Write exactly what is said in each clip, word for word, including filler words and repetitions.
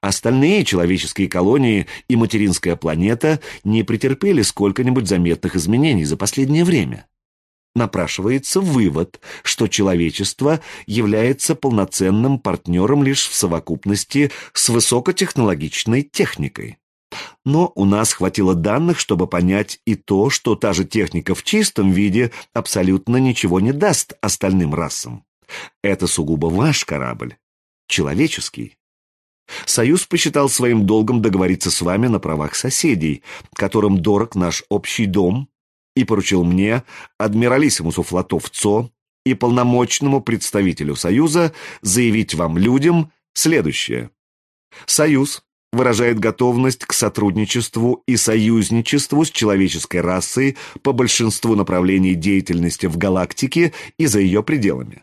Остальные человеческие колонии и материнская планета не претерпели сколько-нибудь заметных изменений за последнее время. Напрашивается вывод, что человечество является полноценным партнером лишь в совокупности с высокотехнологичной техникой. Но у нас хватило данных, чтобы понять и то, что та же техника в чистом виде абсолютно ничего не даст остальным расам. Это сугубо ваш корабль, человеческий. Союз посчитал своим долгом договориться с вами на правах соседей, которым дорог наш общий дом, и поручил мне, адмиралиссимусу флотов ЦО и полномочному представителю Союза, заявить вам, людям, следующее. Союз выражает готовность к сотрудничеству и союзничеству с человеческой расой по большинству направлений деятельности в галактике и за ее пределами.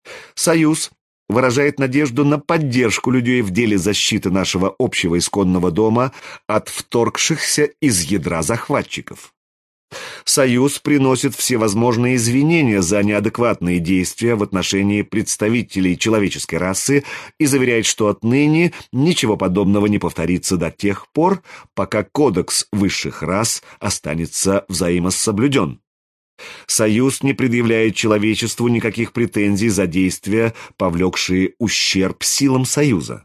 Союз выражает надежду на поддержку людей в деле защиты нашего общего исконного дома от вторгшихся из ядра захватчиков. Союз приносит всевозможные извинения за неадекватные действия в отношении представителей человеческой расы и заверяет, что отныне ничего подобного не повторится до тех пор, пока кодекс высших рас останется взаимособлюден. Союз не предъявляет человечеству никаких претензий за действия, повлекшие ущерб силам Союза.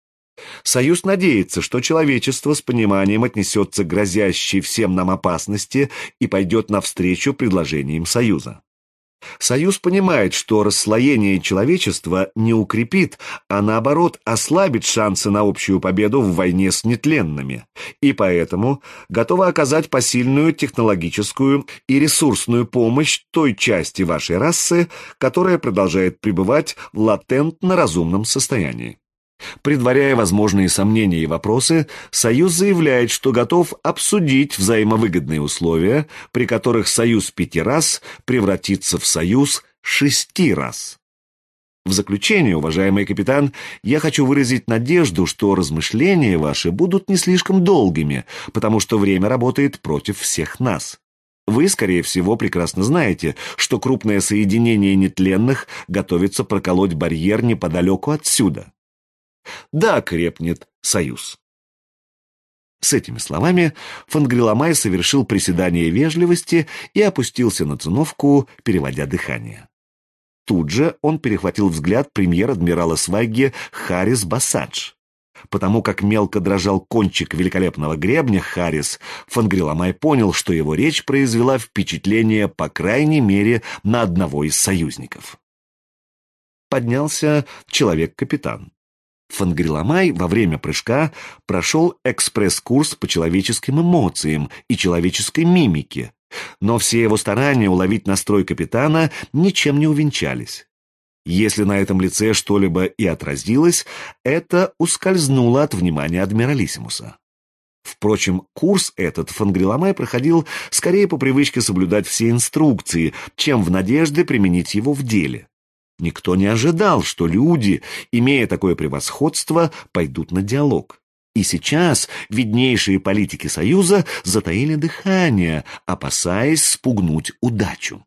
Союз надеется, что человечество с пониманием отнесется к грозящей всем нам опасности и пойдет навстречу предложениям Союза. Союз понимает, что расслоение человечества не укрепит, а наоборот ослабит шансы на общую победу в войне с нетленными, и поэтому готово оказать посильную технологическую и ресурсную помощь той части вашей расы, которая продолжает пребывать в латентно-разумном состоянии. Предваряя возможные сомнения и вопросы, Союз заявляет, что готов обсудить взаимовыгодные условия, при которых Союз пяти рас превратится в Союз шести рас. В заключение, уважаемый капитан, я хочу выразить надежду, что размышления ваши будут не слишком долгими, потому что время работает против всех нас. Вы, скорее всего, прекрасно знаете, что крупное соединение нетленных готовится проколоть барьер неподалеку отсюда. Да, крепнет Союз. С этими словами Фангриламай совершил приседание вежливости и опустился на циновку, переводя дыхание. Тут же он перехватил взгляд премьер-адмирала Свайги Харрис Басадж. Потому как мелко дрожал кончик великолепного гребня Харрис, Фангриламай понял, что его речь произвела впечатление, по крайней мере, на одного из союзников. Поднялся человек-капитан. Фангриламай во время прыжка прошел экспресс-курс по человеческим эмоциям и человеческой мимике, но все его старания уловить настрой капитана ничем не увенчались. Если на этом лице что-либо и отразилось, это ускользнуло от внимания адмиралиссимуса. Впрочем, курс этот Фангриламай проходил скорее по привычке соблюдать все инструкции, чем в надежде применить его в деле. Никто не ожидал, что люди, имея такое превосходство, пойдут на диалог. И сейчас виднейшие политики Союза затаили дыхание, опасаясь спугнуть удачу.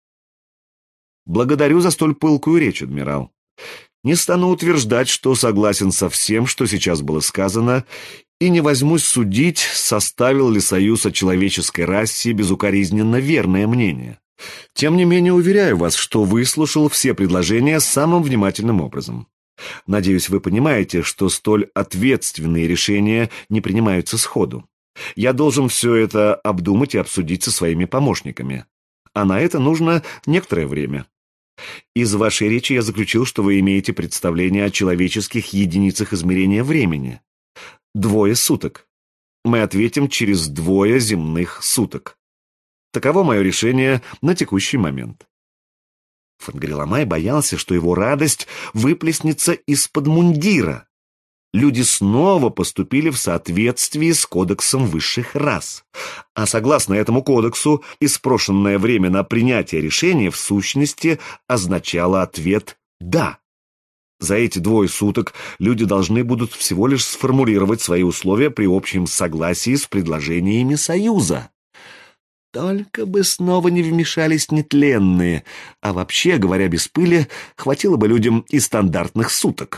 Благодарю за столь пылкую речь, адмирал. Не стану утверждать, что согласен со всем, что сейчас было сказано, и не возьмусь судить, составил ли Союз о человеческой расе безукоризненно верное мнение. Тем не менее, уверяю вас, что выслушал все предложения самым внимательным образом. Надеюсь, вы понимаете, что столь ответственные решения не принимаются сходу. Я должен все это обдумать и обсудить со своими помощниками. А на это нужно некоторое время. Из вашей речи я заключил, что вы имеете представление о человеческих единицах измерения времени. Двое суток. Мы ответим через двое земных суток. Таково мое решение на текущий момент. Фангриламай боялся, что его радость выплеснется из-под мундира. Люди снова поступили в соответствии с кодексом высших рас. А согласно этому кодексу, испрошенное время на принятие решения в сущности означало ответ «да». За эти двое суток люди должны будут всего лишь сформулировать свои условия при общем согласии с предложениями Союза. Только бы снова не вмешались нетленные, а вообще, говоря без пыли, хватило бы людям и стандартных суток.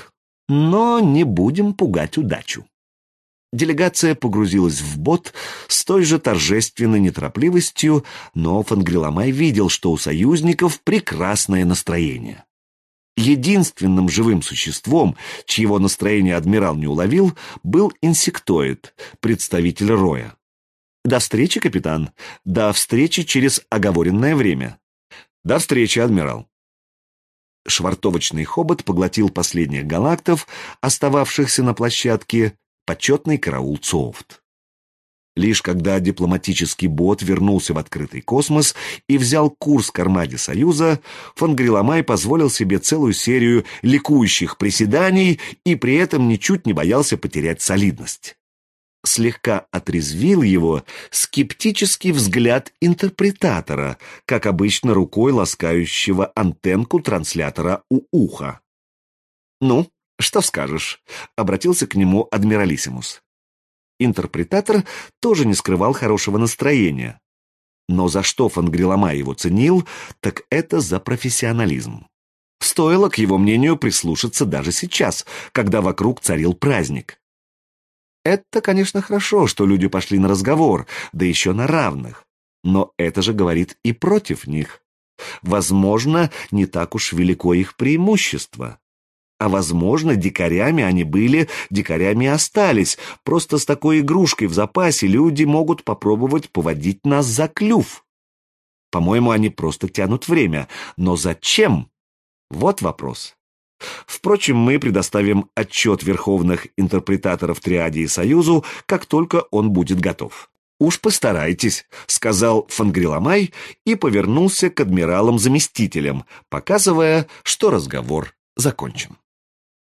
Но не будем пугать удачу. Делегация погрузилась в бот с той же торжественной неторопливостью, но фон Гриломай видел, что у союзников прекрасное настроение. Единственным живым существом, чьего настроение адмирал не уловил, был инсектоид, представитель роя. «До встречи, капитан. До встречи через оговоренное время». «До встречи, адмирал». Швартовочный хобот поглотил последних галактов, остававшихся на площадке, почетный караул Цоофт. Лишь когда дипломатический бот вернулся в открытый космос и взял курс к армаде Союза, фон Гриломай позволил себе целую серию ликующих приседаний и при этом ничуть не боялся потерять солидность. Слегка отрезвил его скептический взгляд интерпретатора, как обычно рукой ласкающего антенку транслятора у уха. «Ну, что скажешь?» — обратился к нему адмиралиссимус. Интерпретатор тоже не скрывал хорошего настроения. Но за что фон Гриломай его ценил, так это за профессионализм. Стоило, к его мнению, прислушаться даже сейчас, когда вокруг царил праздник. Это, конечно, хорошо, что люди пошли на разговор, да еще на равных. Но это же говорит и против них. Возможно, не так уж велико их преимущество. А возможно, дикарями они были, дикарями и остались. Просто с такой игрушкой в запасе люди могут попробовать поводить нас за клюв. По-моему, они просто тянут время. Но зачем? Вот вопрос. Впрочем, мы предоставим отчет верховных интерпретаторов Триаде и Союзу, как только он будет готов. «Уж постарайтесь», — сказал фон Гриломай и повернулся к адмиралам-заместителям, показывая, что разговор закончен.